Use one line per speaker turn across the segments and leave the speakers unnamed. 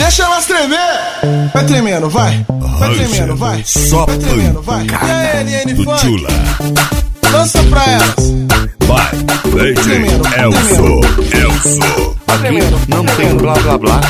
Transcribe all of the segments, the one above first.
Deixa elas tremer. Vai tremendo, vai. Vai tremendo, vai.
Só
vai tremendo, vai. E aí, LN
do
Funk?
Tchula.
Lança pra elas.
Vai, DJ Elso.
Aqui não tem blá blá blá.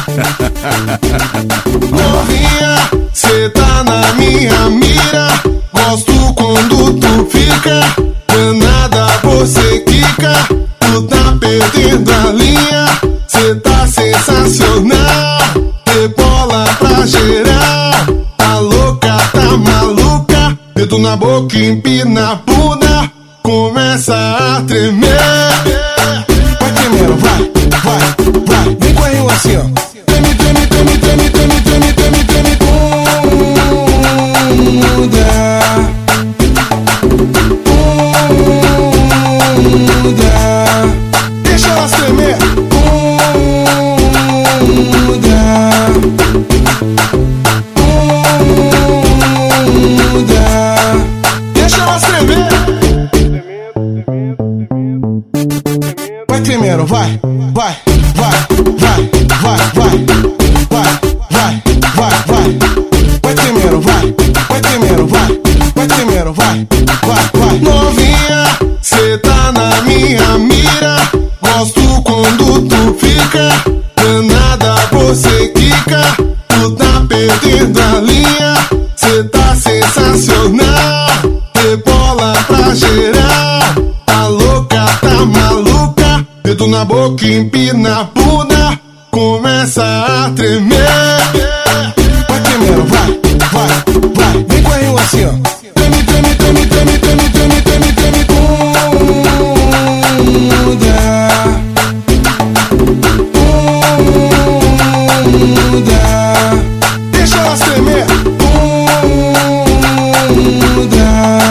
Novinha, cê tá na minha mira. Gosto quando tu fica. Danada você quica. Tu tá perdendo a linha. Cê tá sensacional. Rebola pra geral. Tá louca, tá maluca. Dedo na boca, empina a bunda. Começa a tremer. Vai tremendo, vai, vai, vai. Vem com a rima assim, ó. Treme, treme, treme, treme, treme, treme, treme, treme. Bunda. Bunda. Deixa elas tremer. Bunda. Bunda. Deixa elas tremer. Vai tremendo, vai, vai, vai, vai, vai, vai, vai, vai, vai, vai. Vai tremendo, vai, vai tremendo, vai, vai tremendo, vai, vai, vai. Novinha, cê tá na minha mira. Gosto quando tu fica. Danada você quica. Tu tá perdendo a linha. Cê tá sensacional. Rebola pra geral. Tá louca, tá maluca. Dedo na boca, empina a bunda. Começa a tremer. Vai tremendo, vai, vai, vai. Vem com a rima assim, ó. Treme, treme, treme, treme, treme, treme, treme, treme. Bunda. Bunda. Deixa elas tremer. Bunda.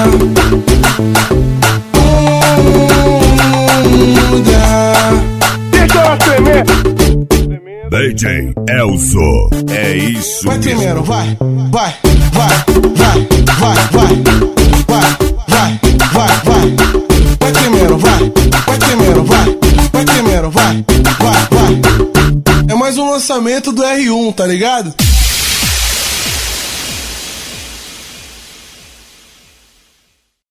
Bunda. Deixa elas tremer.
DJ Elso. É isso
Vai
mesmo.
tremendo, vai, vai, vai, vai, vai, vai, vai, vai, vai, vai. Vai tremendo, vai, vai tremendo, vai, vai tremendo, vai, vai, vai. É mais um lançamento do R1, tá ligado?